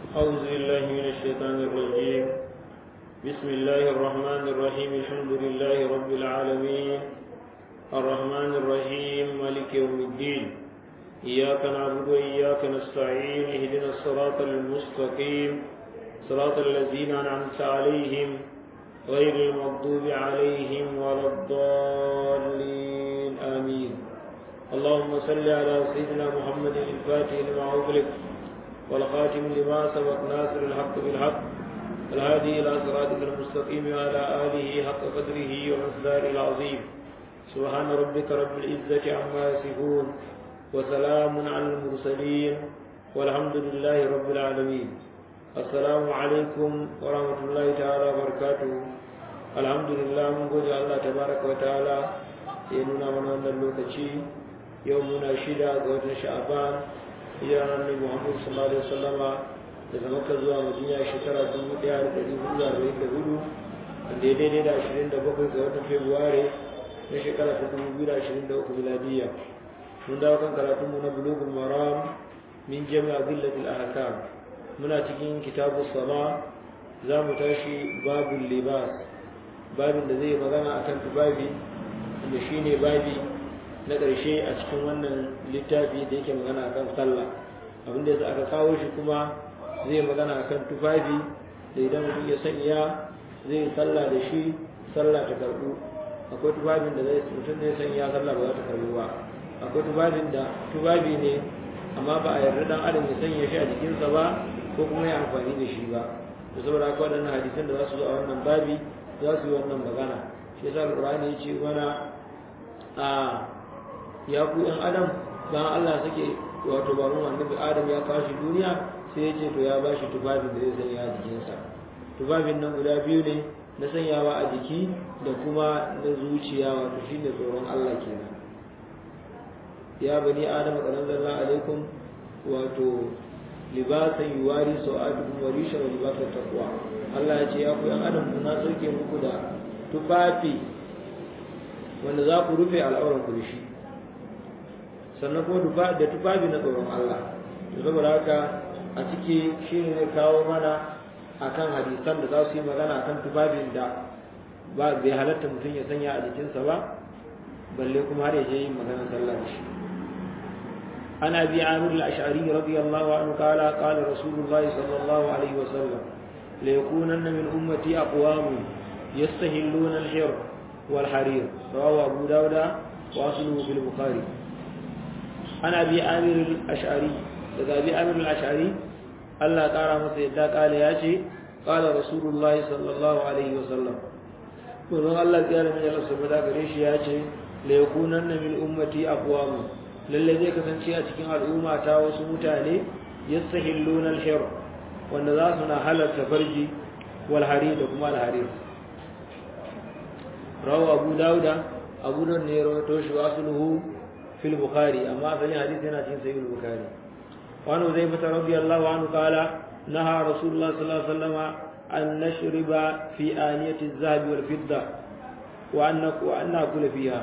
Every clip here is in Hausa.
أعوذ بالله من الشيطان الرجيم. بسم الله الرحمن الرحيم. الحمد لله رب العالمين الرحمن الرحيم مالك يوم الدين. إياك نعبد وإياك نستعين. اهدنا الصراط المستقيم صراط الذين أنعمت عليهم غير المغضوب عليهم ولا الضالين آمين. اللهم صل على سيدنا محمد الفاتح لما أغلق والخاتم لما سبق ناصر الحق بالحق الهادي إلى صراطك المستقيم وعلى آله حق قدره ومقداره العظيم. سبحان ربك رب العزة عما يصفون وسلام على المرسلين والحمد لله رب العالمين. السلام عليكم ورحمة الله تعالى وبركاته. الحمد لله من gode Allah tabaraka wa ta'ala ya nuna mana wannan lokaci yau muna shida ga watan Sha'ban hijirar Annabi Muhammad sallallahu alaihi wasallama daga Makka zuwa Madina shekara 1444 wanda ya daidai da 27 ga watan Fabrairu na shekara 2023 miladiya. Mun dawo kan karatunmu na Bulughul Maram min Jami' Adillatil Ahkam. Muna cikin kitabus Salah, za mu tashi babul libas, babin da zai magana akan tufafi da shine babi na ƙarshe a cikin wannan littafi da yake magana akan sallah. Abinda yasa aka kawo shi kuma zai magana akan tufafi da idan mutum ya sanya zai sallah da shi sallah ta karbu. Akwai tufafin da mutum ne sanya sallah ba za ta karbu ba. Akwai tufafin da tufafi ne amma ba a yarda dan adam ya sanya shi a jikinsa ba ko kuma ya amfani da shi ba. To saboda haka waɗannan hadisan da za su zo a wannan babi za su yi wannan magana. Shi yasa Al-Qur'ani ya ce mana ya ku ɗan adam bayan Allah sake wato baban annabi Adam ya kawo shi duniya sai ya ce to ya ba shi tufafin da zai sanya a jikinsa. Tufafin nan guda biyu ne, na sanyawa a jiki da kuma na zuciya, wato shi ne tsoron Allah kenan. Ya bani Adam qad anzalna alaikum wato libasan yuwari sawatukum wa rishan wa libasat taqwa. Allah ya ce ya ku ɗan adam na sauke muku da tufafi wanda za ku rufe al'auran ku da shi, sannan kuma da tufafi na tsoron Allah. To saboda haka a ciki shine zai kawo mana akan hadisan da za su yi magana akan tufafin da ba bai halatta mutum ya sanya a jikinsa ba, balle kuma har ya je yin maganar sallah da shi. An Abi Amir al-Ash'ari radiyallahu anhu qala qala Rasulullah sallallahu alaihi wa sallam la yakunanna min ummati aqwamun yastahilluna al-hir wal harir. Rawahu Abu Dawud wa asluhu fil Bukhari. An Abi Amir al-Ash'ari, daga Abi Amir al-Ash'ari Allah ƙara masa yadda ƙala ya ce ƙala Rasulullah sallallahu alaihi wa sallam, kullum Allah tsayar min Allah subhanahu gare shi ya ce la yakunanna min ummati aqwam, lalle zai kasance a cikin al'umma ta wasu mutane yastahilluna al-hir, wanda za su na halarta farji wal harir da kuma al-harir. Rawahu Abu Dawud, Abu Dawud ne ya rawaito shi wa asluhu fil Bukhari, amma asalin hadisi yana cikin sahih al-Bukhari. وعن حذيفة رضي الله عنه قال نهى رسول الله صلى الله عليه وسلم أن نشرب في آنية الذهب والفضة وأن نأكل فيها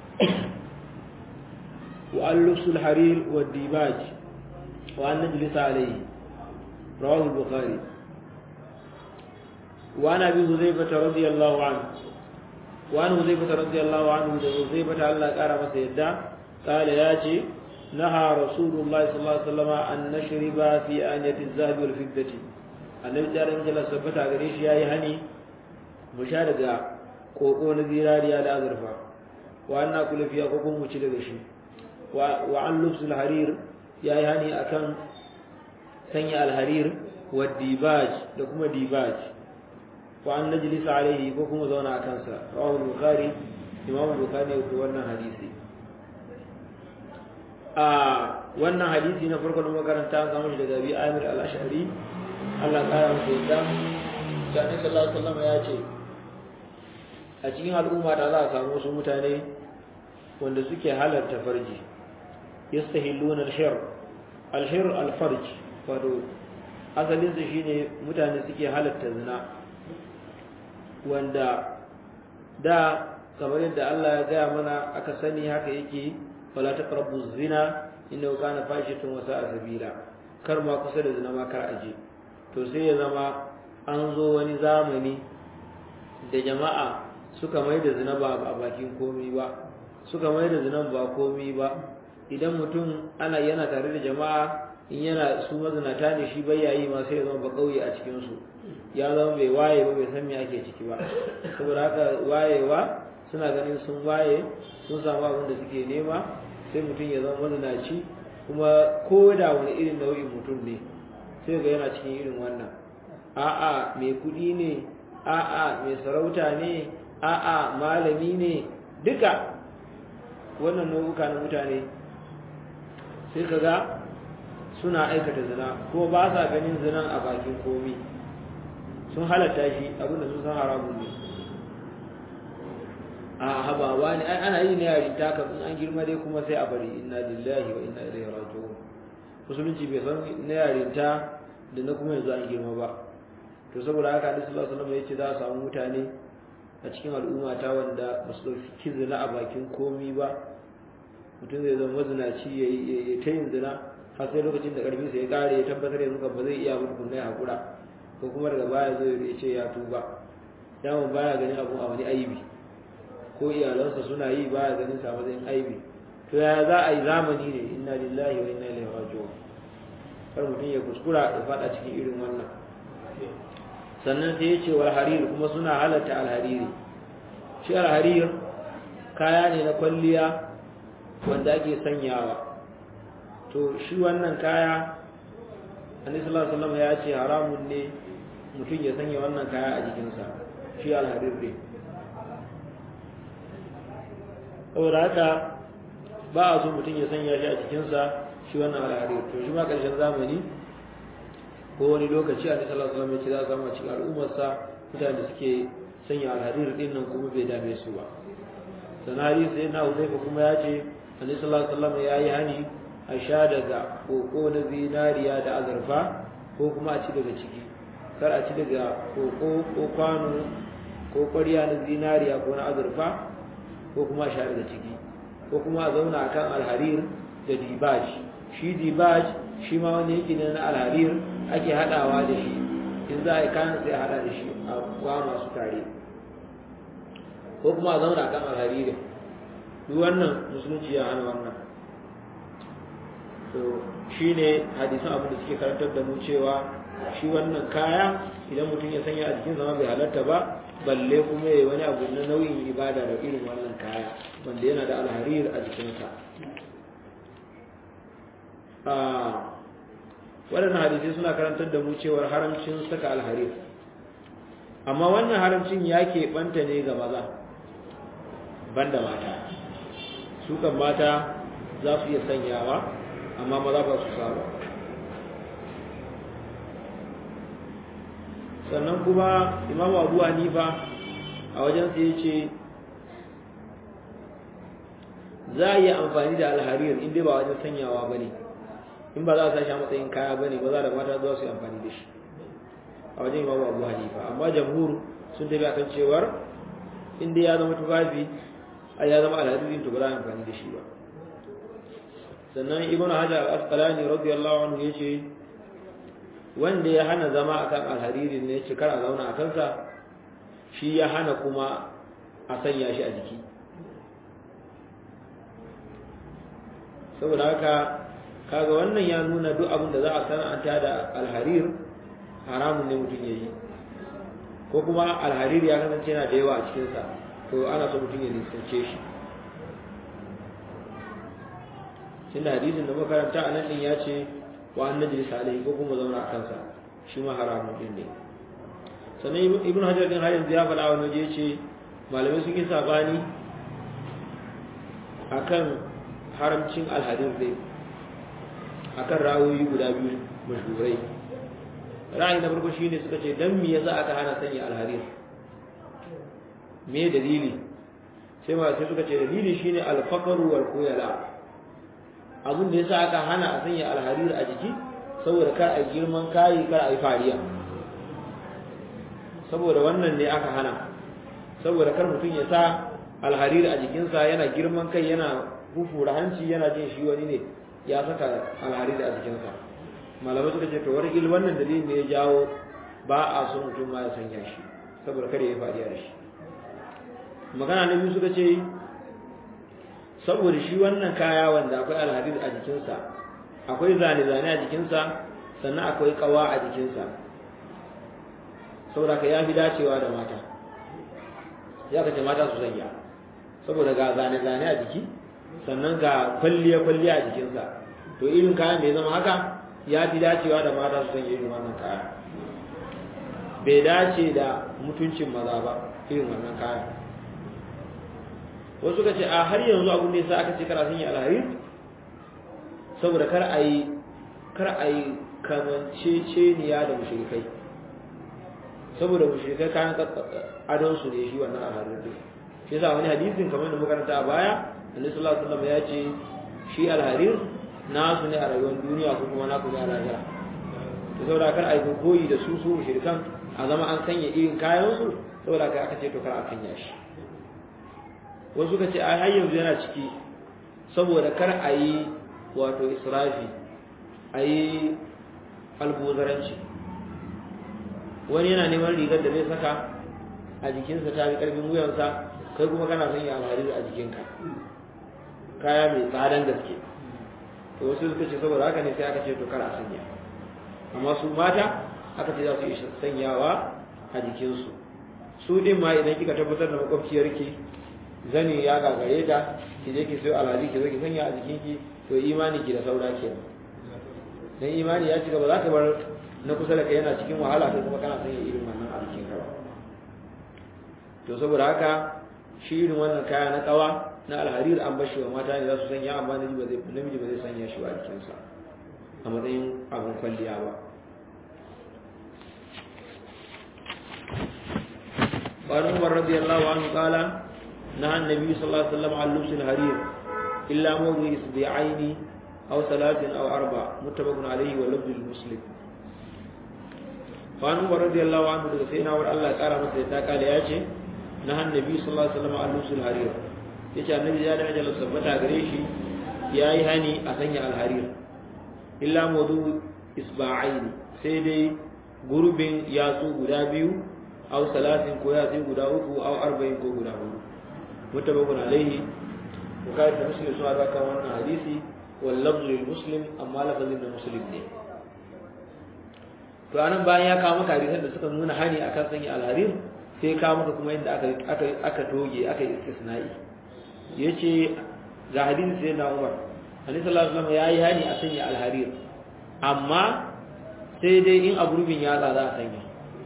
وأن لبس الحرير والديباج وأن نجلس عليه. رواه البخاري. وعن أبي حذيفة رضي الله عنه حذيفة الله قال مسيدا قال ياتي نهى رسول الله صلى الله عليه وسلم أن نشرب في آنية الذهب والفضة. النبي صلى الله عليه وسلم ثبت عليه ياي هني مشارقة كوكو نذيراري على أذرفا وأن نأكل فيها كوكو مشارقة وعن لبس الحرير ياي هني أكن سني الحرير والديباج لكم ديباج وأن نجلس عليه كوكو مزونا أكنسا. رواه البخاري، إمام البخاري يقولنا حديثي. wannan hadisi na farko da makaranta an samu shi daga Abi Amir al-Ash'ari Allah kara masa yadda. Annabi sallallahu alaihi wasallam ya ce a cikin al'umma da za a samu wasu mutane wanda suke halarta farji, yastahilluna al-hir al-farj, wato asalin sa shine mutane suke halarta zina, wanda da kamar yadda Allah ya gaya mana aka sani haka yake, wala taqrabu zina innahu kana fahishatan wa sa'a sabila. Kar ma kusa da zina ma kar aje. to sai ya zama an zo wani zamani da jama'a suka mai da zina ba a bakin komi ba, suka mai da zinan ba komi ba. Idan mutum yana tare da jama'a, in yana su mazinata ne shi bai yayi ma sai ya zama ba kauye a cikin su, ya zama bai waye ba, bai san me ake ciki ba. Saboda haka wayewa suna ganin sun waye, sun samu abin da suke nema, sai mutum ya zama mazinaci. Kuma ko da wani irin nau'in mutum ne sai ga yana cikin irin wannan, a'a mai kuɗi ne, a'a mai sarauta ne, a'a malami ne, duka wannan nau'uka na mutane sai ka ga suna aikata zina, ko ba sa ganin zinan a bakin komi, sun halatta shi abinda sun san haramun ne. a habawa ne ana yi ne yarinta kan in an girma dai kuma sai a bari, inna lillahi wa inna ilaihi raji'un. Musulunci bai san na yarinta da na kuma yanzu an girma ba. To saboda haka Annabi sallallahu alaihi wasallam ya ce za a samu mutane a cikin al'umma ta wanda ba su dauki zina a bakin komi ba. Mutum zai zama mazinaci ya ta yin zina har sai lokacin da karfin sa ya kare, ya tabbatar yanzu kan ba zai iya ba tukunna ya hakura, ko kuma daga baya zai ya ce ya tuba. Daman baya ganin abu a wani aibi, ko iyalansa suna yi baya ganin sa matsayin aibi. To ya za a yi zamani ne, inna lillahi wa inna ilaihi raji'un. Kar mutum ya kuskura ya fada cikin irin wannan. Sannan sai ya ce wal harir, kuma suna halatta alhariri. Shi alharir kaya ne na kwalliya wanda ake sanyawa. To shi wannan kaya Annabi sallallahu alaihi wasallam ya ce haramun ne mutum ya sanya wannan kaya a jikinsa, shi alharir ne. Saboda haka ba a so mutum ya sanya shi a cikinsa shi wannan alharir. To shi ma ƙarshen zamani ko wani lokaci Annabi sallallahu alaihi wasallam ya ce za a samu cikin al'ummarsa mutane da suke sanya alharir din nan kuma bai dame su ba. Sanari sai na Huzaifa kuma ya ce Annabi sallallahu alaihi wasallam ya yi hani a sha daga koko na zinariya da azurfa, ko kuma a ci daga ciki. Kar a ci daga koko ko kwano ko ƙwarya na zinariya ko na azurfa, ko kuma a sha daga ciki, ko kuma a zauna akan alharir da dibaj. Shi dibaj shi ma wani yake ne na alharir, ake hadawa da shi in za a yi kayan sai a hada da shi a kwa masu tare, ko kuma a zauna akan alharir. Duk wannan musulunci ya hana wannan. To shi ne hadisan abin da suke karantar da mu cewa shi wannan kaya idan mutum ya sanya a jikin zama bai halatta ba, balle kuma yayi wani abu na nauyin ibada da irin wannan kaya wanda yana da alharir a jikinsa. Waɗannan hadisai suna karantar da mu cewar haramcin saka alharir, amma wannan haramcin ya keɓanta ne ga maza banda mata. Su kan mata za su iya sanyawa, amma maza ba su saba. Sannan kuma Imam Abu Hanifa a wajen sa yace za a yi amfani da alharir in dai ba wajen sanyawa bane, in ba za a sashi a matsayin kaya bane, maza da mata za su yi amfani da shi a wajen Imam Abu Hanifa. Amma jamhur sun tafi akan cewar in dai ya zama tufafi, ya zama alharirin, to ba za a amfani da shi ba. Sannan Ibn Hajar al-Asqalani radiyallahu anhu yace wanda ya hana zama akan alharirin ne, yace kar a zauna a kansa, shi ya hana kuma a sanya shi a jiki. Saboda haka kaga wannan ya nuna duk abin da za a sana'anta da alharir haramun ne mutum ya yi, ko kuma alharir ya kasance yana da yawa a cikinsa, to ana so mutum ya nisance shi. Tunda hadisin da makaranta a nan din ya ce wa an najlis alaihi, ko kuma zauna a kansa, shi ma haramun din ne. Sannan Ibn Hajar din har yanzu ya faɗa wani waje ce malamai sun yi sabani akan haramcin alharir dai, akan ra'ayoyi guda biyu mashhurai. Ra'ayi na farko shine suka ce dan me yasa aka hana sanya alharir, me dalili? Sai suka ce dalili shine al-faqru wal khuyala. Abin da yasa aka hana a sanya alharir a jiki saboda kar a girman kai, kar a yi fariya. Saboda wannan ne aka hana, saboda kar mutum ya sa alharir a jikinsa yana girman kai, yana hufura hanci, yana jin shi wani ne ya saka alharir a jikinsa. malamai suka ce to wani wannan dalilin ne ya jawo ba a so mutum ma ya sanya shi saboda kada ya faɗi da shi. Magana na biyu suka ce saboda shi wannan kaya wanda akwai alharir a jikinsa, akwai zane-zane a jikinsa, sannan akwai kawa a jikinsa, saboda ka ya fi dacewa da mata, ya kace mata su sanya saboda ga zane-zane a jiki sannan ga kwalliya a jikinsa, to irin kayan da ya zama haka ya fi dacewa da mata su sanya irin wannan kaya, bai dace da mutuncin maza ba irin wannan kaya. Wasu ka ce a har yanzu abin da yasa aka ce kar a sanya alharir saboda kar a yi kamanceceniya da mushrikai, saboda mushrikai kayan adon su ne shi wannan alharir din. Shi yasa wani hadisin kamar da muka karanta a baya Annabi sallallahu alaihi wasallam ya ce shi alharir nasu ne a rayuwar duniya ko kuma naku ne a lahira. To saboda kar a yi koyi da su mushrikan a zama an sanya irin kayan su, saboda kai aka ce to kar a sanya shi. Wasu ka ce ai har yanzu yana ciki saboda kar a yi wato israfi, a yi albozaranci. Wani yana neman rigar da zai saka a jikinsa ta fi ƙarfin wuyansa, kai kuma kana sanya alharir a jikinka, kaya mai tsadan gaske. To wasu suka ce saboda haka ne sai aka ce to kar a sanya, amma su mata aka ce za su yi sanyawa a jikinsu. Su ɗin ma idan kika tabbatar da makwabciyarki zani ya gagare ta, ki je ki sayo alhaji ki zo ki sanya a jikinki, to imani ki da saura kenan. Dan imani ya cika ba za ka bar na kusa da kai yana cikin wahala kai kuma kana sanya irin wannan a jikinka ba. To saboda haka shi irin wannan kaya na kawa na alharir an bashi wa mata ne za su sanya, amma namiji ba zai sanya shi ba a jikinsa a matsayin abin kwalliya ba. وعن عمر رضي الله عنه قال نهى النبي صلى الله عليه وسلم عن لبس الحرير إلا موضع إصبعين أو ثلاث أو أربع متفق عليه واللفظ للمسلم. وعن عمر رضي الله عنه سيدنا عمر الله قال مثلا قال ياتي نهى النبي صلى الله عليه وسلم عن لبس الحرير، yace annabi ya da ajal sabbata gare shi yayi hani a sanya alharir illa mawdu isba'ain, sai dai gurbin yatsu guda biyu aw salasin ko yatsu guda uku aw arba'in ko guda hudu. Mutabakun alaihi, Bukhari da Muslim sun haɗa kan wannan hadisi, wal lafzu lil Muslim, amma lafazin da Muslim ne. To anan bayan ya kawo maka hadisan da suka nuna hani akan sanya alharir, sai kawo maka kuma inda aka toge aka yi istisna'i. Yace ga hadisi sai na Umar Annabi sallallahu alaihi wasallam yayi hani a sanya alharir, amma sai dai in a gurbin yatsa za a sanya.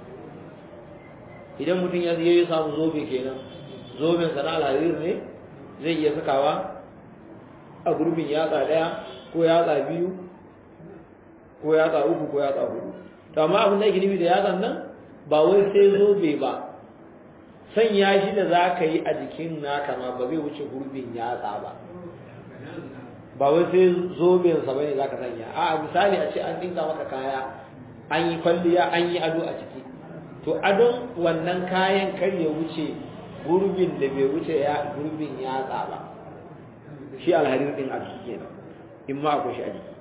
Idan mutum ya yi samu zobe kenan, zoben sana alharir ne zai iya sakawa a gurbin yatsa daya ko yatsa biyu ko yatsa uku ko yatsa hudu. To amma abin da yake nufi da yatsan nan ba wai sai zobe ba, sanya shi da za ka yi a jikin naka ma ba zai wuce gurbin yatsa ba, ba wai sai zobensa ba ne za ka sanya. A misali a ce an dinka maka kaya, an yi kwalliya, an yi ado a ciki, to adon wannan kayan kar ya wuce gurbin da bai wuce gurbin yatsa ba, shi alharir din a jiki kenan, in ma akwai shi a jiki.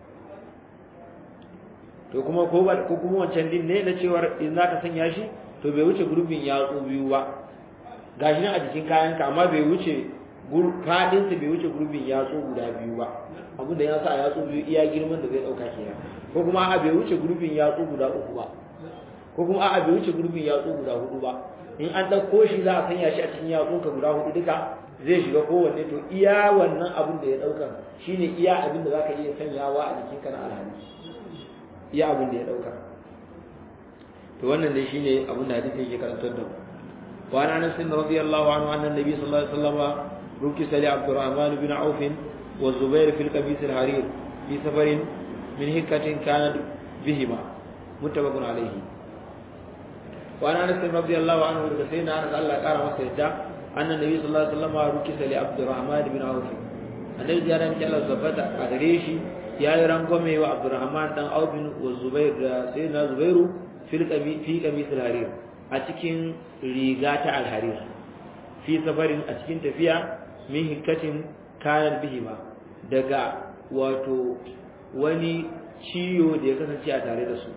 To kuma ko kuma wancan din ne na cewar in za ka sanya shi to bai wuce gurbin yatsu biyu ba, gashi nan a jikin kayanka amma bai wuce fadinsa bai wuce gurbin yatsu guda biyu ba, abinda ya sa a yatsu biyu iya girman da zai dauka kenan, ko kuma a bai wuce gurbin yatsu guda uku ba, ko kuma a bai wuce gurbin yatsu guda hudu ba. In an dauko shi za a sanya shi a cikin yatsunka guda hudu duka zai shiga kowanne, to iya wannan abin da ya dauka shine iya abin da zaka iya sanyawa a jikinka na alhali, iya abin da ya dauka. To wannan dai shine abin da hadisi yake karantar da mu. Wa ana Anas radiyallahu anhu anna nabi sallallahu alaihi wasallam rukisa li Abdurrahman bin Auf wa Zubair fil qabis al-harir fi safarin min hikatin kanat bihima, muttafaqun alayhi. Wa ana Anas radiyallahu anhu da sayyidina Anas Allah kara masa yadda anna nabi sallallahu alaihi wasallam rukisa li Abdurrahman bin Auf, annabi ya ran Allah zabata a gare shi ya yi rangwame wa Abdurrahman dan Auf wa Zubair da sayyidina Zubairu fi qamis al-harir a cikin riga ta al-harir fi safarin a cikin tafiya min hikatin kayan bihima daga wato wani ciwo da ya kasance a tare da su.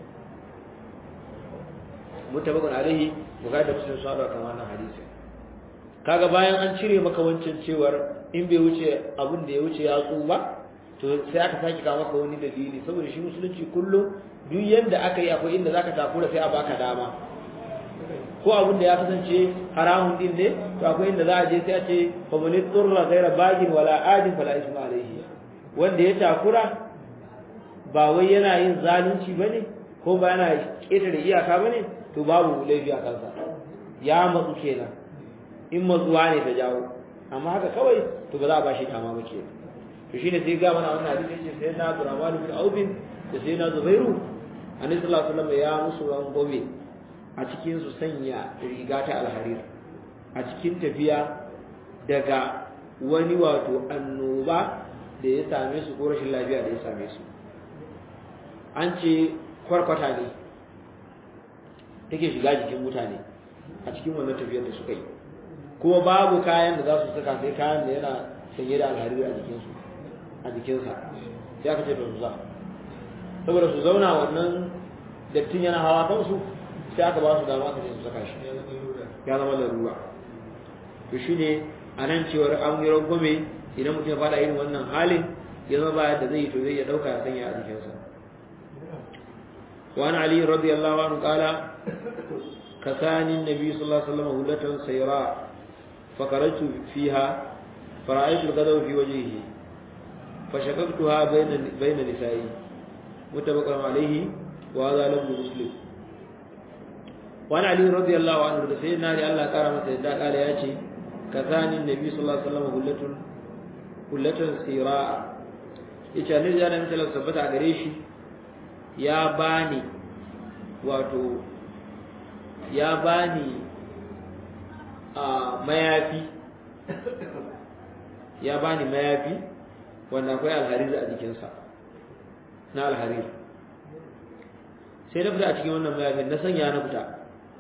Mutabakun alaihi bukhari da muslim sun rawaita wannan hadisi. Kaga bayan an cire maka wancan cewar in bai wuce abin da ya wuce ya ba, to sai aka saki ka maka wani dalili, saboda shi musulunci kullum duk yanda aka yi akwai inda zaka takura sai a baka dama. Ko abin da ya kasance haramun din ne, to akwai inda za a je sai a ce fa man turra ghayra bagin wala adin fala isma alaihi. Wanda ya takura ba wai yana yin zalunci bane ko ba yana ketare iyaka bane, to babu laifi a kansa. Ya matsu kenan. In matsuwa ne ta jawo, amma haka kawai to ba za a bashi dama ba kenan. To shine sai ga mana wannan hadisi yace sai na Abdurrahman bin Auf da sai na Zubairu Annabi sallallahu alaihi wasallam ya musu rangwame a cikin su sanya riga ta alharir a cikin tafiya daga wani wato annoba da ya same su ko rashin lafiya da ya same su. An ce kwarkwata ne take shiga jikin mutane a cikin wannan tafiyar da suka yi, kuma babu kayan da za su saka sai kayan da yana sanye da alharir a jikinsa, sai aka ce da su za saboda su zauna wannan dattin yana hawa kansu, sai aka ba su dama aka ce su saka shi, ya zama larura. To shi ne a nan cewar an yi rangwame idan mutum ya fada irin wannan halin ya zama baya da zai yi to zai ya ɗauka ya sanya a jikinsa. وعن علي رضي الله عنه قال كساني النبي صلى الله عليه وسلم هلة سيراء فخرجت فيها فرأيت الغضب في وجهه فشققتها بين نسائي متفق عليه وهذا لفظ مسلم. وعن علي رضي الله عنه سيدنا علي الله كرمه سيدنا قال ياتي كساني النبي صلى الله عليه وسلم هلة سيراء yace annabi ya nan talaka tabbata a gare shi ya bani mayafi wanda akwai alharir a jikinsa na alharir. Sai na fita a cikin wannan mayafin na sanya na fita,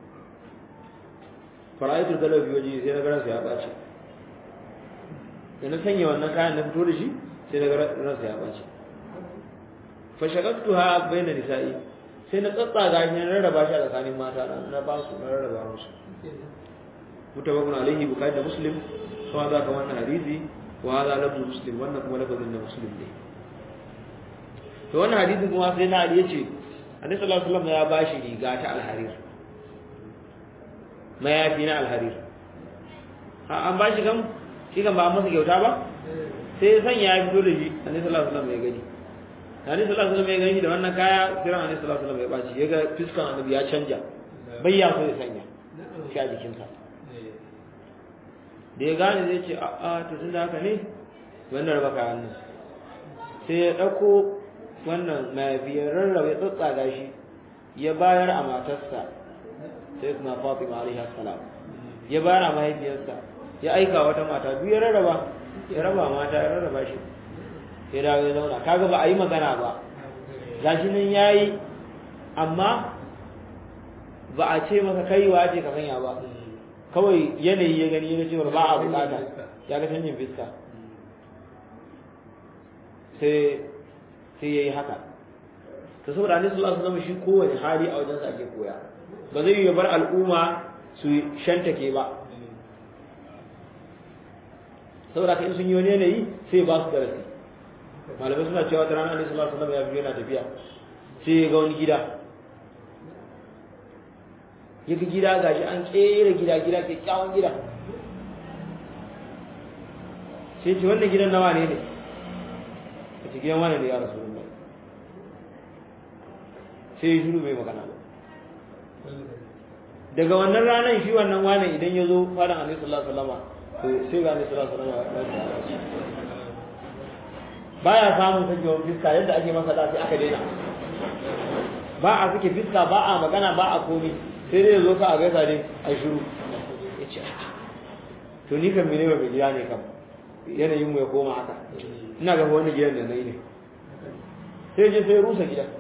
fara'aitul galabi waje sai na garansa ya ɓace. Da na sanya wannan kayan na fito da shi sai na garansa ya ɓace. Fashaqaqtuha bayna nisa'i, sai na tsatsaga shi na rarraba shi a tsakanin mata na ba su na rarraba musu. Mutabakun alaihi bukhari da muslim kuma za ka wannan hadisi wa hadha lafzu muslim, wannan kuma lafazin da muslim ne. To wannan hadisin kuma sai na Ali yace Annabi sallallahu alaihi wasallam ya bashi riga ta alharir, mayafi na alharir. An bashi kan shi kan ba a masa kyauta ba, sai ya sanya ya fito da shi. Annabi sallallahu alaihi wasallam ya gani, Annabi sallallahu alaihi wasallam ya gani da wannan kaya, kiran Annabi sallallahu alaihi wasallam ya baci, ya ga fiskan Annabi ya canja, bai ya so ya sanya shi a jikinsa. Da ya gane zai ce a'a to tunda haka ne wannan raba kayan nan, sai ya dauko wannan mayafi ya rarrabe tsatsaga shi ya bayar a matarsa sai kuma Fatima alaiha salam, ya bayar a mahaifiyarsa, ya aika wata mata duk ya raba mata ya rarraba shi, ya dawo ya zauna. Kaga ba a yi magana ba, gashi nan yayi, amma ba a ce masa kaiwa ce ka sanya ba, kawai yanayi ya gani ya cewa ba a bukata, ya ga canjin fiska sai yayi haka. to saboda Annabi sallallahu alaihi wasallam shi kowane hali a wajensa ake koya, ba zai yi bar al'umma su shantake ba, saboda kai sun yi wani yanayi sai ba su darasi. Malamai suna cewa da ranar Annabi sallallahu alaihi wasallam ya fito yana tafiya, sai ya ga wani gida, yaga gida gashi an kera gida kyakkyawan gida, sai ce wannan gidan nawa ne a cikin gidan wani ne ya rasu, sai ya shiru bai magana ba. daga wannan ranar shi wannan wani idan ya zo fadan Annabi sallallahu alaihi wasallam sai ga Annabi sallallahu alaihi wasallam baya samun sakewar fiska yadda ake masa da sai aka daina, ba a suke fiska, ba a magana, ba a komi, sai dai zo ka a gaisa dai a shiru. Ya ce to ni kan mene ba mai gida ne kam yanayin mu ya koma haka, ina ga wani gidan da nayi ne. Sai je sai rusa gidan.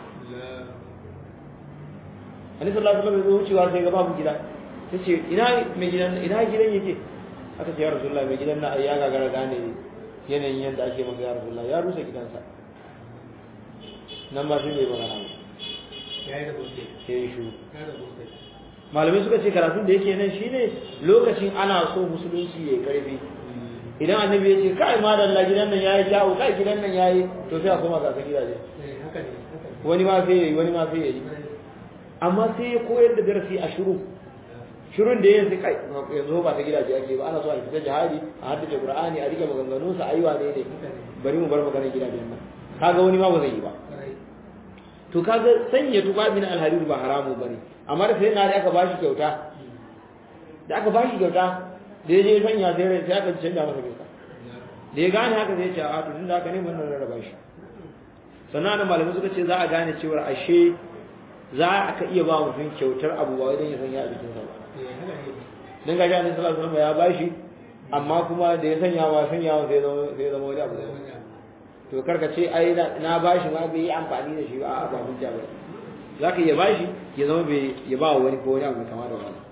Annabi sallallahu alaihi wasallam ya wucewa sai ga babu gida, sai ce ina mai gidan, ina gidan yake? Aka ce ya Rasulullahi mai gidan na ya gagara gane yanayin yadda ake maka ya Rasulullahi, ya rusa gidansa. nan ba shi ne magana ba yayi da gobe sai shi yayi da gobe malamai suka ce karatun da yake nan shine lokacin ana so musulunci yayi karfi idan annabi ya ce kai madalla gidan nan yayi kyawu kai gidan nan yayi to sai a koma ga gidaje haka ne wani ma sai yayi wani ma sai yayi amma sai ya koyar da darasi a shirun da yin sai kai yanzu ba ta gidaje ake ba ana so a fita jihadi a haddace qur'ani a rike maganganun sa ayyuwa ne bari mu bar maganar gidajen nan kaga wani ma ba zai yi ba to kaga sanya tufafi na alharir ba haramu bane amma da sai na da aka bashi kyauta da ya je sanya sai aka canja masa kyauta da ya gane haka sai ya ce a to tunda haka ne mun rarraba shi sannan da malamai suka ce za a gane cewa ashe za a ka iya ba mutum kyautar abu ba idan ya sanya a jikinsa ba dan gaji annabi sallallahu alaihi wasallam ya bashi amma kuma da ya sanya sai zama wani abu to karka ce ai na bashi ma bai yi amfani da shi ba a ba hujja ba zaka iya bashi ya zama bai ya ba wani ko wani abu kamar da wannan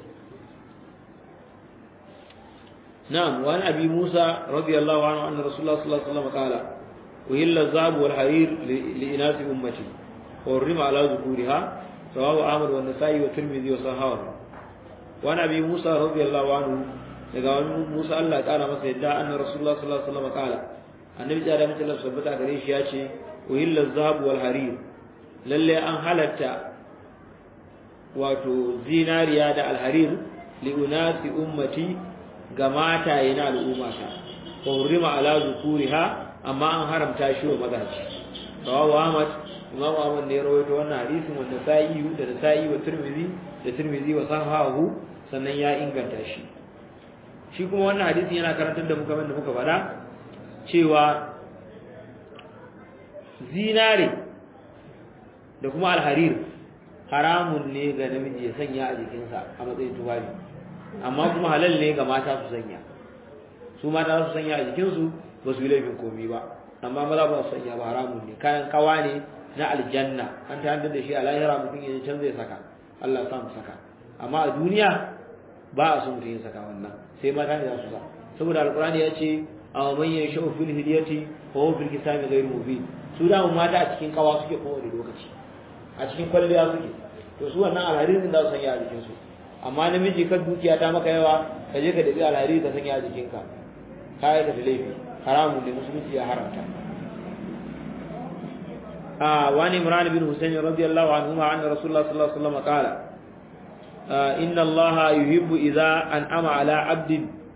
na'am wa an abi musa radiyallahu anhu anna rasulullah sallallahu alaihi wasallam qala uhilla az-zahab wal harir li inasi ummati wa urima ala dhukuriha rawahu ahmad wa an-nasa'i wa tirmidhi wa sahahu wa an abi musa radiyallahu anhu daga wani musa Allah ya kara masa yadda anna rasulullah sallallahu alaihi wasallam qala annabi da mutum Allah sabbata gare shi ya ce uhilla az-zahab wal harir lalle an halatta wato zinariya da al-harir li unasi ummati ga mataye na al'ummata wa hurrima ala zukuriha amma an haramta shi wa mazaji rawahu ahmad imam ahmad ne rawaito wannan hadisin wanda sa'i wa tirmidhi wa sahahu sannan ya inganta shi kuma wannan hadisin yana karantar da mu kamar da muka faɗa cewa zinare da kuma alharir haramun ne ga namiji ya sanya a jikinsa a matsayin tufafi amma kuma halal ne ga mata su sanya su mata su sanya a jikinsu ba su yi laifin komi ba amma maza ba su sanya ba haramun ne kayan kawa ne na aljanna an ta da shi a lahira mutum ya can zai saka Allah ya mu saka amma a duniya ba a so mutum ya saka wannan sai mata ne za su sa saboda alqur'ani ya ce aw man yashu fil hidiyati wa huwa fil kitabi ghayr mubin su da mata a cikin kawa suke kowane lokaci a cikin kwalliya suke to su wannan alharirin da su sanya a jikinsu amma namiji kan dukiya ta maka yawa ka je ka dabi alhari ka sanya a jikinka kai ka laifi haramun ne musulunci ya haramta وعن عمران بن حسين رضي الله عنهما عن رسول الله صلى الله عليه وسلم قال إن الله يحب إذا أنعم على عبد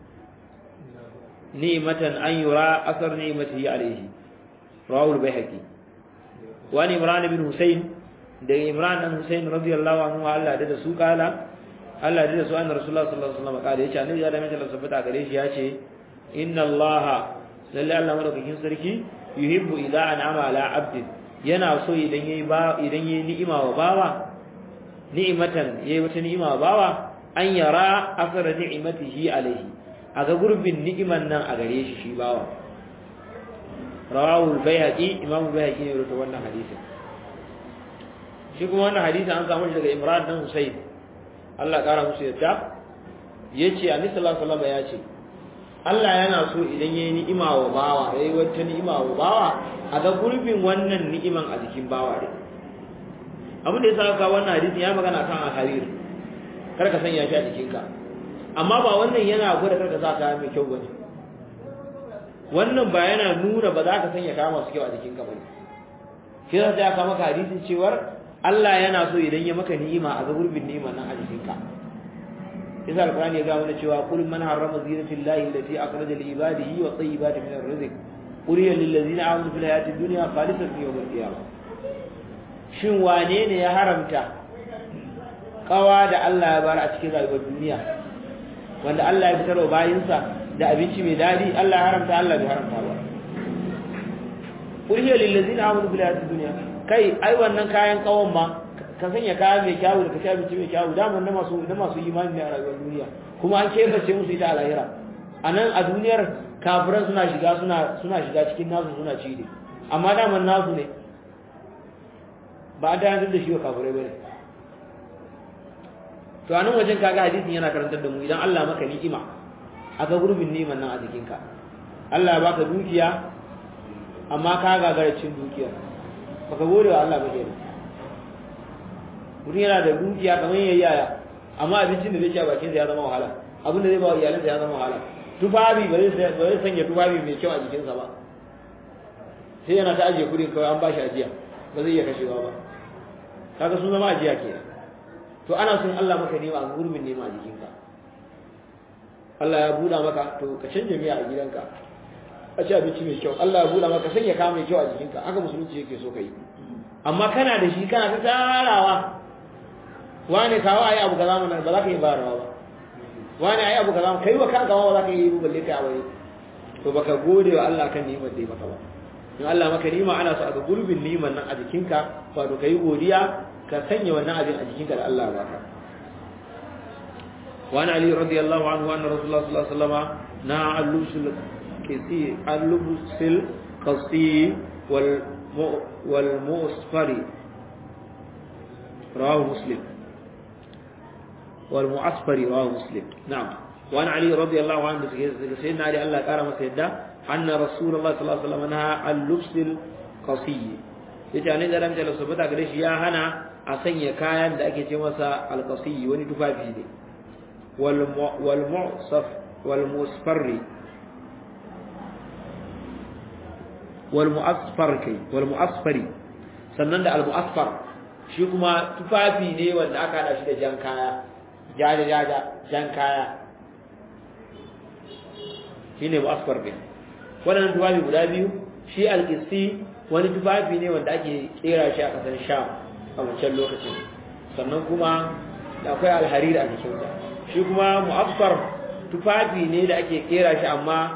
نعمة أن يرى أثر نعمته عليه رواه البيهقي وعن عمران بن حسين ده عمران بن حسين رضي الله عنه الله ده سو قال Allah da su annabi sallallahu alaihi wasallam kare yace annabi ya da mai tabbata gare shi yace inna Allah lalle Allah madaukakin sarki yuhibbu idza an'ama ala abdin yana so idan yayi ni'ima wa bawa ni'matan yayi wata ni'ima wa bawa an yara asara ni'matihi alaihi aga gurbin ni'iman nan a gare shi bawa rawahu al-bayhaqi imam al-bayhaqi ne rawaito wannan hadisi shi kuma wannan hadisi an samu shi daga Imran bin Husayn Allah kara musu yadda yace annabi sallallahu alaihi wasallam yace Allah yana so idan yayi ni'ima wa bawa yayi wata ni'ima wa bawa a ga gurbin wannan ni'iman a jikin bawa dai abin da yasa ka wannan hadisi ya magana kan al-harir kar ka sanya shi a jikinka amma ba wannan yana gwada kar ka sa kaya mai kyau bane wannan ba yana nuna ba za ka sanya kaya masu kyau a jikinka bane shi yasa ya ka maka hadisin cewar Allah yana so idan ya maka ni'ima a ga gurbin ni'iman nan a jikinka إذا القرآن يقول قل من حرم زينة الله التي أخرج لعباده والطيبات من الرزق قل هي للذين آمنوا في الحياة الدنيا خالصة يوم القيامة shin wane ne ya haramta kawa da Allah ya bar a cikin rayuwar duniya wanda Allah ya fitarwa bayinsa da abinci mai dadi Allah ya haramta Allah bai haramta ba qul hiya lil ladzina amanu bil hayatid dunya kai ai wannan kayan kawon ma ka sanya kaya mai kyawu da ka sha abinci mai kyawu da mun da masu imani ne a rayuwar duniya kuma an kebace musu ita a lahira anan a duniyar kafiran suna shiga cikin nasu suna ci ne amma da mun nasu ne ba da yanzu da shi wa kafirai bane to anan wajen kaga hadisin yana karantar da mu idan Allah maka ni'ima aka gurbin ni'iman nan a jikinka Allah ya baka dukiya amma ka gagara cin dukiya baka gode wa Allah ba kenan mutum yana da dukiya kamar yayyaya amma abincin da zai ci a bakin sa ya zama wahala abin da zai ba wa iyalansa ya zama wahala tufafi ba zai sanya tufafi mai kyau a jikinsa ba sai yana ta ajiye kudin kawai an ba shi ajiya ba zai iya kashewa ba kaga sun zama ajiya ke to ana son Allah maka nema a gurbin nema a jikinka Allah ya buɗa maka to ka canja miya a gidanka a ci abinci mai kyau Allah ya buɗa maka sanya kaya mai kyau a jikinka haka musulunci yake so ka yi amma kana da shi kana ta tarawa wani kawo ayi abu kaza mana ba za ka yi barawa ba wani ayi abu kaza kai wa kanka ba za ka yi balle kai a wani to baka gode wa Allah kan ni'imar da ya maka ba in Allah maka ni'ima ana so a ga gurbin ni'imar nan a jikinka wato kai godiya ka sanya wannan abin a jikinka da Allah ya baka وعن علي رضي الله عنه أن رسول الله صلى الله عليه وسلم نهى عن لبس القصي والمؤصفر رواه مسلم والمعصفر رواه مسلم نعم وعن علي رضي الله عنه سيدنا علي الله كرم سيدنا أن رسول الله صلى الله عليه وسلم نهى عن لبس القصي يعني إذا لم تلبس بتا قديش يا هنا أسني كاين da ake ce masa alqasi wani tufafi ne والمعصف والمصفر والمعصفر sannan da al-mu'asfar shi kuma tufafi ne wanda aka hada shi da jan kaya jan kaya shine mu'asfar ne wannan tufafi guda biyu shi al-qisi wani tufafi ne wanda ake kera shi a kasar Sham a wancan lokacin sannan kuma da akwai al-harir a cikin sa shi kuma mu'asfar tufafi ne da ake kera shi amma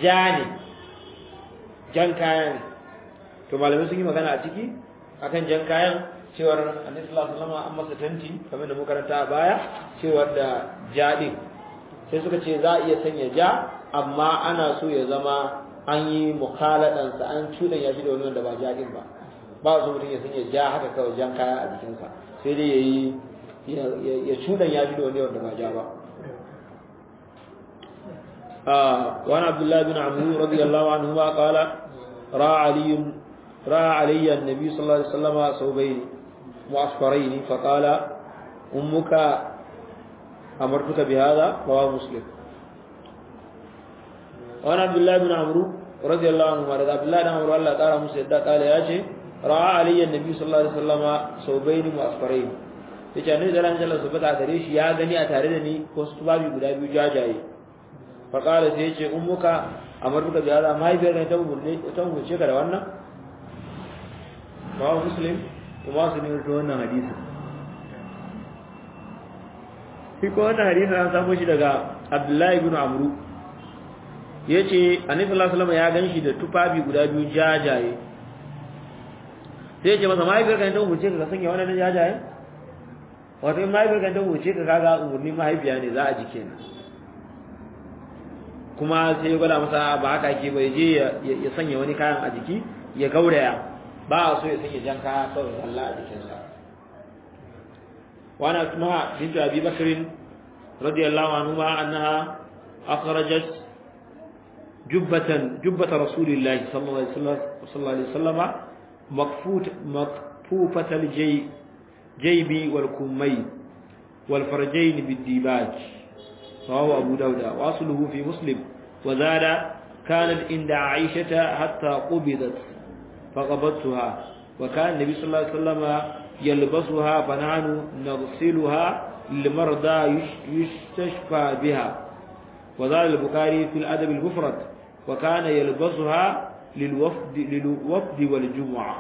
jan kaya ne to malamai sun yi magana a ciki akan jan kayan cewar Annabi sallallahu alaihi wasallam an masa tanti kamar da muka karanta a baya cewar da jadi sai suka ce za a iya sanya ja amma ana so ya zama an yi mukhaladan sa an cudan ya shi da wani wanda ba jadin ba so mutum ya sanya ja haka kawai jan kaya a jikinsa sai dai yayi ya cudan ya shi da wani wanda ba ja ba وعن عبد الله بن عمرو رضي الله عنهما قال رأى علي النبي صلى الله عليه وسلم ثوبين معصفرين فقال أمك أمرتك بهذا رواه مسلم وعن عبد الله بن عمرو رضي الله عنهما عبد الله بن عمرو الله تعالى مسجد قال يا شيخ رأى علي النبي صلى الله عليه وسلم ثوبين معصفرين yace annabi sallallahu alaihi wasallam subata gare shi ya gani a tare da ni ko su tubabi guda biyu jajaye fa qala sai yace ummuka amartuka bi hada mahaifiyar ne ta umurce ka da wannan ba muslim kuma su ne wannan hadisi shi ko wannan hadisi an samu shi daga Abdullahi ibn Amru yace annabi sallallahu alaihi wasallam ya gani shi da tufafi guda biyu jajaye sai yace masa mahaifiyar ka ne ta umurce ka sanya wannan jajaye wato in mahaifiyar ka ta wuce ka kaga umurnin mahaifiya ne za a ji kenan kuma sai ya gwada masa ba haka ake bai je ya sanya wani kayan a jiki ya gauraya ba a so ya sanya jan kaya kawai Allah a jikinsa wani asma bintu abi bakrin radiyallahu anhu ma annaha akhrajat jubbata rasulillahi sallallahu alaihi wasallam makfufatal جيبي والكمي والفرجين بالديباج رواه أبو داود واصله في مسلم وزاد كانت عند عائشة حتى قبضت فقبضتها وكان النبي صلى الله عليه وسلم يلبسها فنحن نغسلها للمرضى يستشفى بها وزاد البخاري في الأدب المفرد وكان يلبسها للوفد والجمعة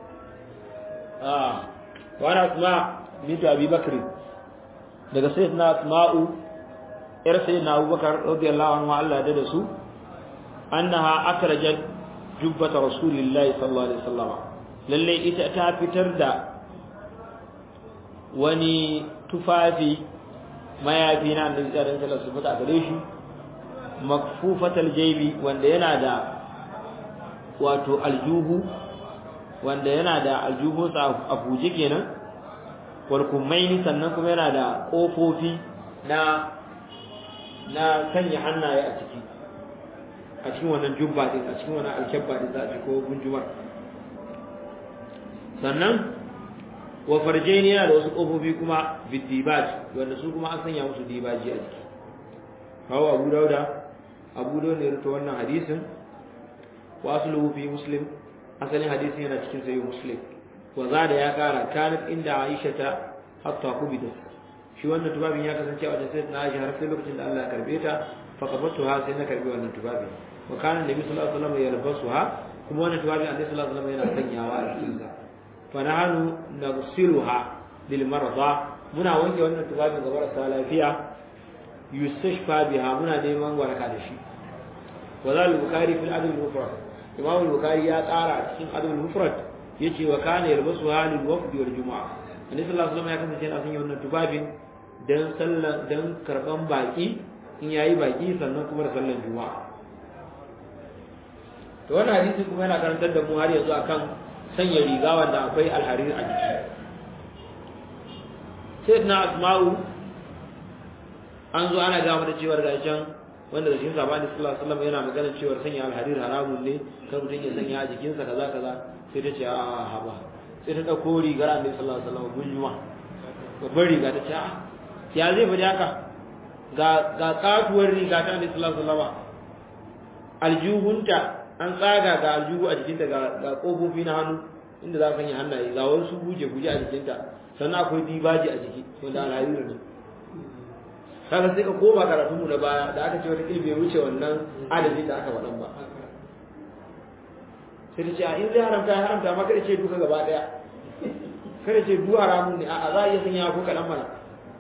وانا اسماء بنت ابي بكر daga sayyidina asma'u yar sayyidina abubakar radiyallahu anhu Allah ya dade su annaha akrajat jubbata rasulillahi sallallahu alaihi wasallam lalle ita ta fitar da wani tufafi mayafi na annabi sallallahu alaihi wasallam a gare shi makfufatal jaybi wanda yana da wato aljuhu wanda yana da aljuhunsa a buje kenan walkumaini sannan kuma yana da kofofi na sanya hannaye a cikin wannan jubba din a cikin wannan alkabba din za a ci ko gunjumar sannan wa farjaini yana da wasu kofofi kuma bidibaj wanda su kuma an sanya musu dibaji a jiki kawo Abu Dawud ne ya rubuta wannan hadisin wa asluhu fi Muslim asalin hadisin yana cikin sahih Muslim wa zada ya kara kanat inda Aisha ta hatta kubida shi wannan tubabin ya kasance a wajen sayyidina Aisha har sai lokacin da Allah ya karbe ta fa qabatuha sai na karbe wannan tubabin wa kana nabi sallallahu alaihi wasallam yalbasuha kuma wannan tubabin annabi sallallahu alaihi wasallam yana sanyawa a cikin sa fa nahnu nagsiluha lil marda muna wanke wannan tubabin ga marasa lafiya yustashfa biha muna neman waraka da shi wa zal bukhari fil adab al mufrad imam al bukhari ya tsara a cikin adab al mufrad yace wa kana yalbasuha lil wafd wal jumaa annabi sallallahu alaihi wasallam ya kasance yana sanya wannan tubabin dan sallan dan karban baki in yayi baki sannan kuma da sallan juma'a to wannan hadisi kuma yana karantar da mu har yanzu akan sanya riga wanda akwai alharir a jiki sayyidina asma'u an zo ana ga mata cewa ga can wanda da cikin sabani sallallahu alaihi wasallam yana magana cewa sanya alharir haramun ne kar mutun ya sanya a jikinsa kaza kaza sai ta ce a haba sai ta dauko rigar annabi sallallahu alaihi wasallam gunjuma babbar riga ta ce a ya zai faɗi haka ga katuwar riga ta annabi sallallahu alaihi wasallam aljuhunta an tsaga ga aljuhu a jikinta ga kofofi na hannu inda za ka sanya hannaye ga wasu buje a jikinta sannan akwai dibaji a jiki wanda alharir ne kaga sai ka koma karatu mu na baya da aka ce wata kilbe wuce wannan adadin da aka wadan ba sai ta ce a in zai haramta ma kada ce duka gaba daya kada ce du haramun ne a za a iya sanya ko kadan mana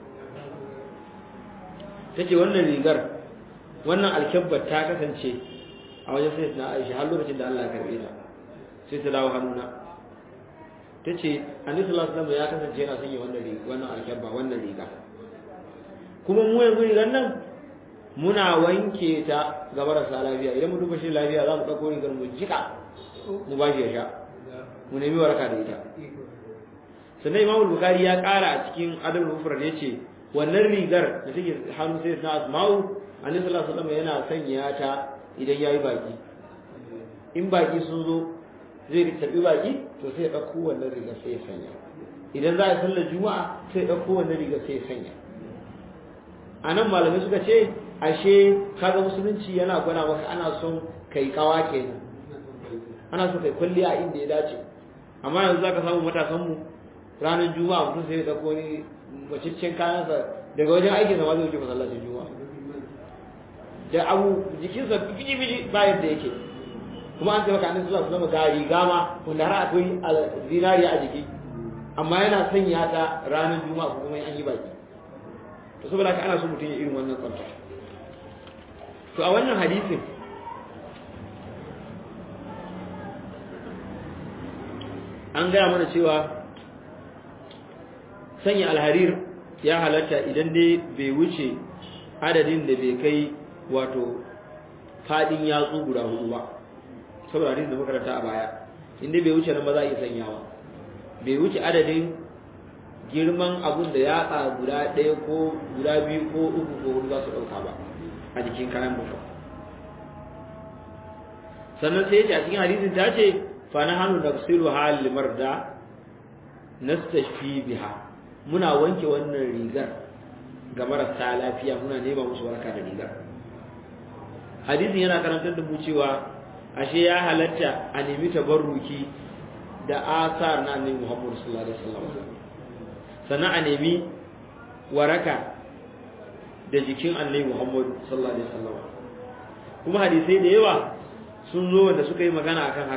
tace wannan rigar wannan alkabbar ta kasance a wajen sai na Aisha har lokacin da Allah ya karbe ta sai ta dawo hannuna tace Annabi sallallahu alaihi wasallam ya kasance yana sanya wannan alkabba wannan riga kuma mu yanzu rigar nan muna wanke ta ga marasa lafiya idan mu duba shi lafiya za mu ɗauko rigar mu jika mu ba shi ya sha mu nemi waraka da ita sannan Imam Bukhari ya ƙara a cikin Adabul Mufrad yace wannan rigar da take hannu sai na Asma'u Annabi sallallahu alaihi wasallam yana sanya ta idan yayi baki in baki sun zo zai tafi baki to sai ya ɗauko wannan rigar sai ya sanya idan za a sallar juma'a sai ya ɗauko wannan rigar sai ya sanya anan malamai suka ce ashe kaga musulunci yana gwada maka ana son kai kawa kenan ana so kai kulliya inda ya dace amma yanzu zaka samu matasan mu ranar juma'a mutum sai ya dauko ni maciccin kayan sa daga wajen aikin sa ma zai wuce masallacin juma'a da abu jikin sa biji ba yadda yake kuma an ce maka annabi sallallahu alaihi wasallam ga riga ma wanda har akwai zinariya a jiki amma yana sanya ta ranar juma'a kuma an yi baki to saboda haka ana so mutum ya irin wannan tsafta to a wannan hadisin an gaya mana cewa sanya alharir ya halatta idan dai bai wuce adadin da bai kai wato fadin yatsu guda hudu ba saboda hadisin da muka karanta a baya inda bai wuce nan ba za a iya sanyawa bai wuce adadin girman abun da yatsa guda ɗaya ko guda biyu ko uku ko hudu za su ɗauka ba a jikin kayan mutum sannan sai yace a cikin hadisin ta ce fa nahnu nafsilu hal marda nastashfi biha muna wanke wannan rigar ga marasa lafiya muna nema musu waraka da rigar hadisin yana karantar da mu cewa ashe ya halatta a nemi tabarruki da asar na annabi Muhammad sallallahu alaihi wasallam sannan a nemi waraka da jikin annabi Muhammad sallallahu alaihi wasallam kuma hadisai da yawa sun zo wanda suka yi magana akan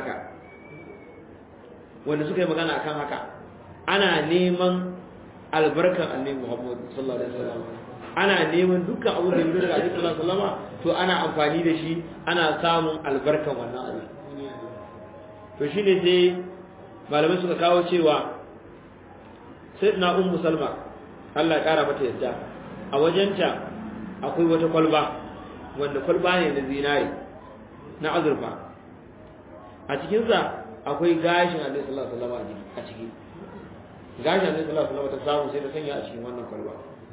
haka ana neman albarkan annabi Muhammad sallallahu alaihi wasallam ana neman dukkan abin da yake daga annabi sallallahu alaihi wasallam to ana amfani da shi ana samun albarkan wannan abin to shine sai malamai suka kawo cewa sayyidina ummu salma Allah ya kara mata yadda a wajenta akwai wata kwalba wanda kwalba ne na zinari na azurfa a cikin sa akwai gashin Annabi sallallahu alaihi wasallam a ciki gashin Annabi sallallahu alaihi wasallam ta samu sai ta sanya a cikin wannan kwalba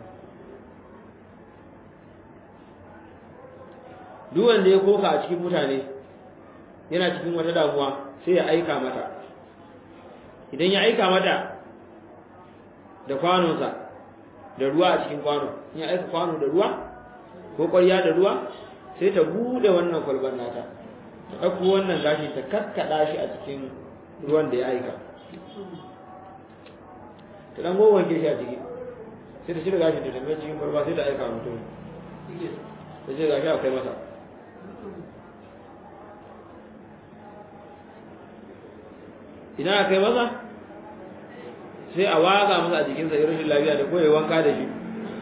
duk wanda ya koka a cikin mutane yana cikin wata damuwa sai ya aika mata idan ya aika mata da kwanonsa da ruwa a cikin kwano, in ya aika kwano da ruwa ko ƙwarya da ruwa, sai ta bude wannan kwalban nata, ta ɗauko wannan gashi ta kakkaɗa shi a cikin ruwan da ya aika, ta ɗan wanke shi a ciki, sai ta cire gashi ta tambaye cikin kwalba, sai ta aika mutum, ta ce gashi akwai masa. Idan aka yi masa, sai a waga masa a jikinsa ya rashin lafiya da koyi wanka da shi,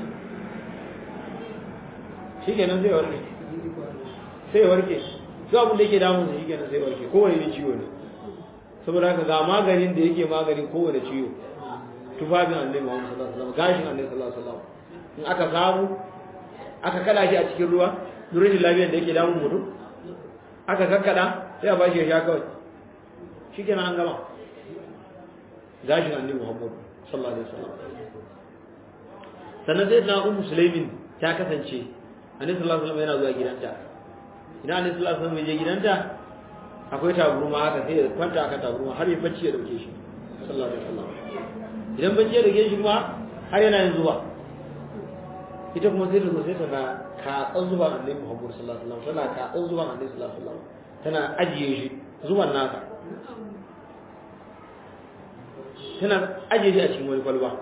shi kenan sai warke, sai warke, su abin da yake damunsa shi kenan sai warke, kowane yin ciwo ne. Saboda haka ga maganin da yake maganin kowane ciwo, tufafin annabi Muhammad sallallahu alaihi wasallam, gashin annabi sallallahu alaihi wasallam, in aka samu aka kada shi a cikin ruwa, duk rashin lafiyar da yake damun mutum aka kakkada, sai a bashi ya sha kawai, shi kenan an gama. Gashin annabi Muhammad sallallahu alaihi wasallam. Sannan sai na ummu Sulaimin ta kasance annabi sallallahu alaihi wasallam yana zuwa gidanta. Idan annabi sallallahu alaihi wasallam ya je gidanta, akwai taburma haka, sai ya kwanta akan taburma har ya bacci ya dauke shi sallallahu alaihi wasallam. Idan bacci ya dauke shi kuma har yana yin zuba, ita kuma sai ta zo sai tana katsan zuban annabi Muhammad sallallahu alaihi wasallam, tana katsan zuban annabi sallallahu alaihi wasallam, tana ajiye shi zuban nasa, tana ajiye shi a cikin wani kwalba.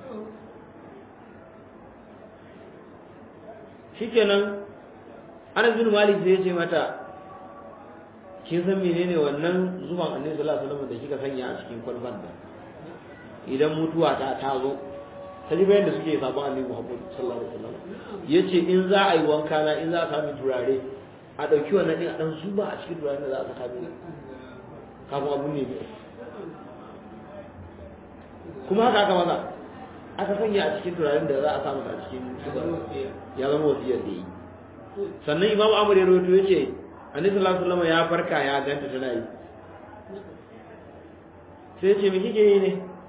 Shikenan Anas bin Malik sai ya ce mata, kin san menene wannan zuban annabi sallallahu alaihi wasallam da kika sanya a cikin kwalban da idan mutuwa ta zo, ta ji bayan da suke sabon annabi Muhammad sallallahu alaihi wasallam, yace in za a yi wanka na, in za a sami turare, a dauki wannan din a dan zuba a cikin turare da za a saka mini kafin abu ne mai, kuma haka aka maza aka sanya a cikin turaren da za a samu a cikin ya zama wasiyar da yi. Sannan Imam Ahmad ya rawaito yace annabi sallallahu alaihi wasallam ya farka ya ganta tana yi, sai ya ce me kike yi ne?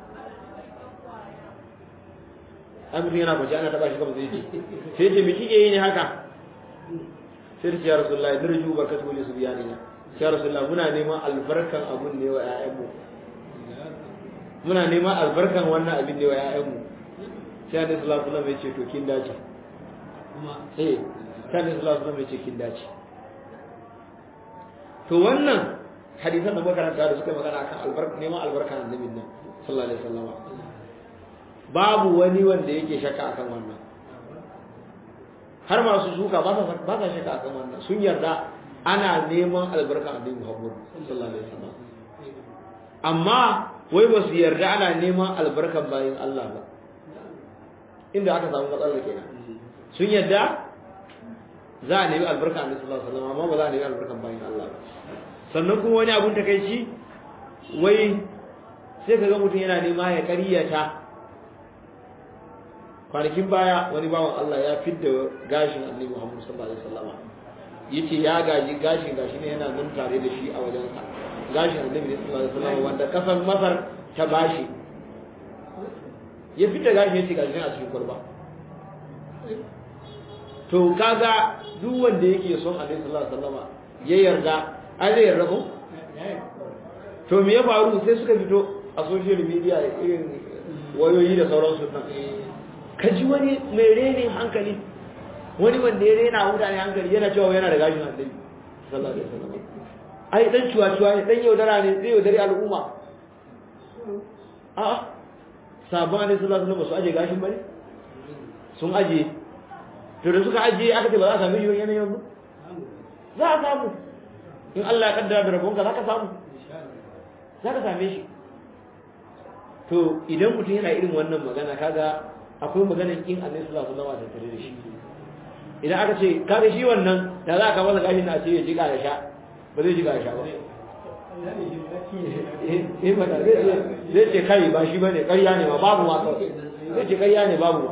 Abin yana kwace ana taba shi kamar zai ce, sai ya ce me kike yi ne haka? Sai ta ce ya Rasulullahi narju barkatu li subyanina, ya Rasulullahi muna neman albarkan abun ne wa ƴaƴanmu, muna neman albarkan wannan abin ne wa ƴaƴanmu. Sai annabi sallallahu alaihi wasallam ya ce to kin dace, sai annabi sallallahu alaihi wasallam ya ce kin dace. To wannan hadisan da makaranta da suka magana akan neman albarkan annabin nan sallallahu alaihi wasallam, babu wani wanda yake shakka akan wannan, har masu suka ba sa shakka akan wannan, sun yarda ana neman albarkan annabi Muhammad sallallahu alaihi wasallam, amma wai ba su yarda ana neman albarkan bayin Allah ba, inda aka samu matsalar kenan. Sun yarda za a nemi albarkan annabi sallallahu alaihi wasallam, amma ba za a nemi albarkan bayin Allah ba. Sannan kuma wani abun takeici, wai sai kaga mutum yana nema ya ƙaryata. Kwanakin baya wani bawan Allah ya fidda gashin annabi Muhammad sallallahu alaihi wasallam, yace ya gaji gashin gashi ne yana nan tare da shi a wajensa, gashin annabi sallallahu alaihi wasallam wanda kasar Masar ta bashi, ya fidda gashin yace gashin a cikin kurba. To kaga duk wanda yake son annabi sallallahu alaihi wasallam ya yarda, ai zai yarda ko? To me ya faru? Sai suka fito a social media irin wayoyi da sauransu nan, ka ji wani mai rene hankali, wani wanda ya rena mutane hankali yana cewa yana da gashin annabi sallallahu alaihi wasallam, ai dan cuwa-cuwa ne, dan yaudara ne, zai yaudari al'umma. A'a, sabon annabi sallallahu alaihi wasallam su aje gashin bane, sun aje. To da suka aje aka ce ba za a sami shi yanayin ba, za a samu, in Allah ya kaddara da rabonka za ka samu, za ka same shi. To idan mutum yana irin wannan magana, kaga akwai maganar in annabi sallallahu alaihi wasallam tare da shi. Idan aka ce kaga shi wannan da za ka masa gashin na ce ya jika ya sha, ba zai jika ya sha ba. Zai ce kai ba shi bane, ƙarya ne ba, babu ma kawai. Zai ce ƙarya ne babu ma.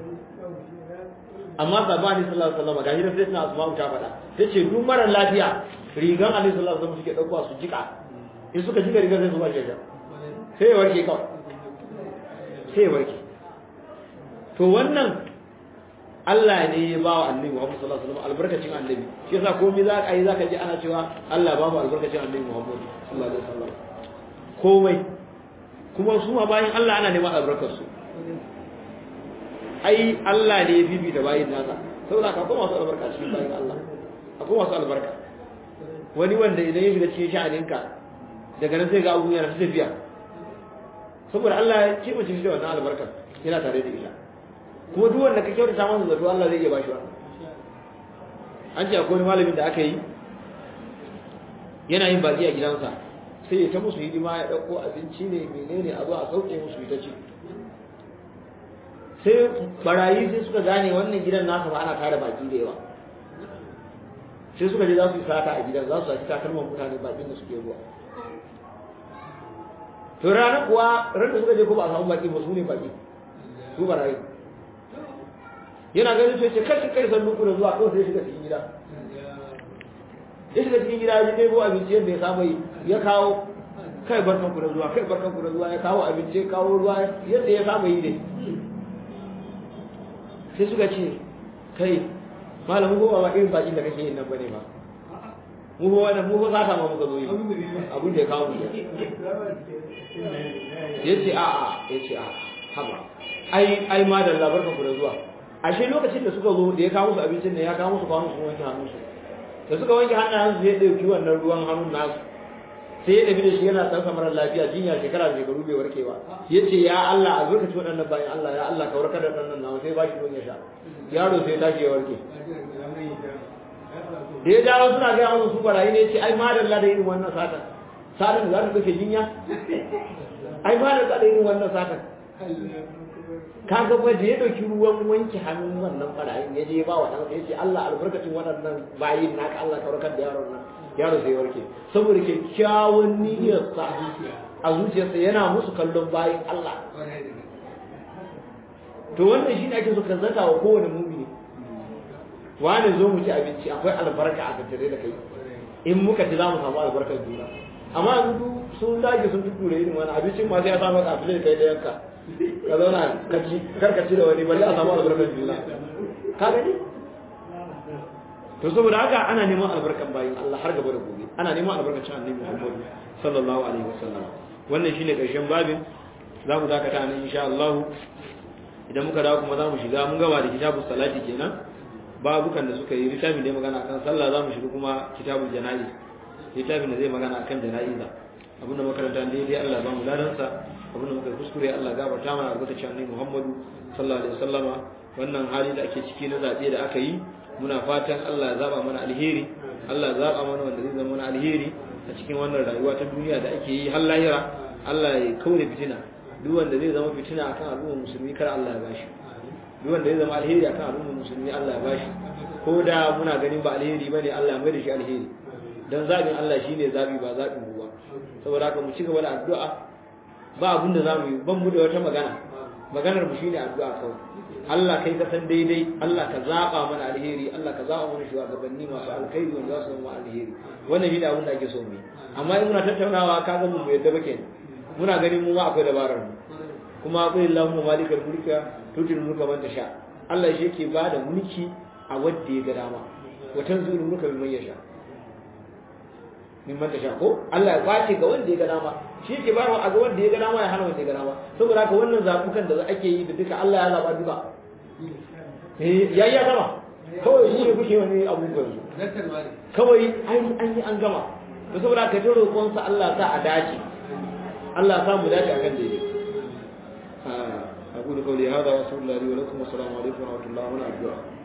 Amma sabani sallallahu alaihi wasallam gashi da sai na Asma'u ta faɗa. Tace duk mara lafiya rigan annabi sallallahu alaihi wasallam suke dauka su jika. In suka jika rigar sai su ba shi sha. Sai ya warke kawai. Sai ya warke. To wannan Allah ne ya ba wa annabi Muhammad sallallahu alaihi wasallam albarkacin annabi. Shi yasa komai za ka yi za ka ji ana cewa Allah ba mu albarkacin annabi Muhammad sallallahu alaihi wasallam. Komai kuma su ma bayin Allah ana neman albarkar su ai Allah ne ya bibita bayin nasa saboda ka kuma masu albarka cikin bayin Allah akwai masu albarka wani wanda idan ya shiga cikin sha'aninka daga nan sai ga abubuwan yana tafiya saboda Allah ya kiba shi da wannan albarka yana tare da ita kuma duk wanda ka kyautata masa zato Allah zai iya bashi wannan an ce akwai malamin da aka yi yana yin baki a gidansa sai ya ta musu hidima ya dauko abinci ne menene a zo a sauke musu ita ce sai barayi sai suka gane wannan gidan nasa ba ana tare baki da yawa sai suka je za su yi sata a gidan za su saki takalman mutane bakin da suke zuwa to ranar kuwa ran da suka je ko ba a samu baki ba su ne baki su barayi yana ganin sai ce kai san duku da zuwa kawai sai shiga cikin gida ya shiga cikin gida ya ɗebo abinci yadda ya saba yi ya kawo kai barkan ku da zuwa kai barkan ku da zuwa ya kawo abinci ya kawo ruwa yadda ya saba yi ne sai suka ce kai malamu ko ba irin bakin da kake yin nan bane ba mu ko wannan mu ko za ta ma muka zo yi abin da ya kawo mu yace a haba ai ma da labarkan ku da zuwa ashe lokacin da suka zo da ya kawo musu abincin ne ya kawo musu kwano su wanke hannunsu da suka wanke hannayensu sai ya dauki wannan ruwan hannun nasu sai ya dabi da shi yana dan samarar lafiya jinya shekara da shekaru bai warke ba yace ya Allah a lokacin wadannan bayan Allah ya Allah ka warkar da dan nan sai ba shi ruwan ya sha yaro sai tashi ya warke da ya dawo suna ga musu su barayi ne yace ai madalla da irin wannan satan da za ta kace jinya ai madalla da irin wannan satan kaga ba da ya dauki ruwan wanke hannun wannan barayin ya je ba wa dan sai yace Allah albarkacin wadannan bayin naka Allah ka warkar da yaron nan yaro sai warke saboda kyakkyawan niyyar sa a zuciyarsa yana musu kallon bayin Allah to wannan shine ake so ka zaka wa kowane mu'mini wani zo mu ci abinci akwai albarka a tattare da kai in muka ci za mu samu albarkar juna amma yanzu sun dage sun tuture irin wani abincin ma sai ya samu kafin kai da yanka ka zauna karkaci da wani bari a samu albarkar juna ka gani to saboda haka ana neman albarkan bayin Allah har gaba da gobe ana neman albarkacin annabi Muhammad sallallahu alaihi wasallam wannan shine karshen babin zamu dakata nan insha Allah idan muka dawo kuma zamu shiga mun gaba da kitabus salati kenan babukan da suka yi littafin da magana akan sallah zamu shiga kuma kitabul janaiz littafin da zai magana akan janaiza abinda makaranta ne dai Allah ba mu ladansa abinda muka kuskure Allah gafarta mana albarkacin annabi Muhammad sallallahu alaihi wasallama wannan hali da ake ciki na zabe da aka yi muna fatan Allah ya zaba mana alheri Allah ya zaba mana wanda zai zama mana alheri a cikin wannan rayuwa ta duniya da ake yi har lahira Allah ya kaure fitina duk wanda zai zama fitina akan al'ummar musulmi kar Allah ya bashi duk wanda zai zama alheri akan al'ummar musulmi Allah ya bashi ko da muna ganin ba alheri bane Allah ya mai da shi alheri dan zabin Allah shine zabi ba zabin ruwa saboda haka mu ci gaba da addu'a ba abin da zamu yi ban mu da wata maganar mu shine addu'a kawai Allah kai ka san daidai Allah ka zaba mana alheri Allah ka zaba mana shugabanni masu alkhairi wanda za su zama alheri wannan shine abin da ake so mu yi amma in muna tattaunawa ka ga mu yadda bake muna ganin mu ma akwai dabarar mu kuma akwai Allahu malikal mulka tutil mulka man tasha Allah shi yake bada mulki a wanda ya ga dama wa tanzilul mulka liman yasha mimman tasha ko Allah ya kwace ga wanda ya ga dama shi yake bayarwa a ga wanda ya ga dama ya hana wanda ya ga dama saboda haka wannan zabukan da ake yi da duka Allah ya zaba duka yayi ya gama kawai shi ne kuke wani abubuwan su kawai an yi an gama to saboda haka ta roƙon sa Allah sa a dace Allah sa mu dace akan daidai aqulu qawli hadha wa sallallahu alaihi wa sallam wa rahmatullahi wa barakatuh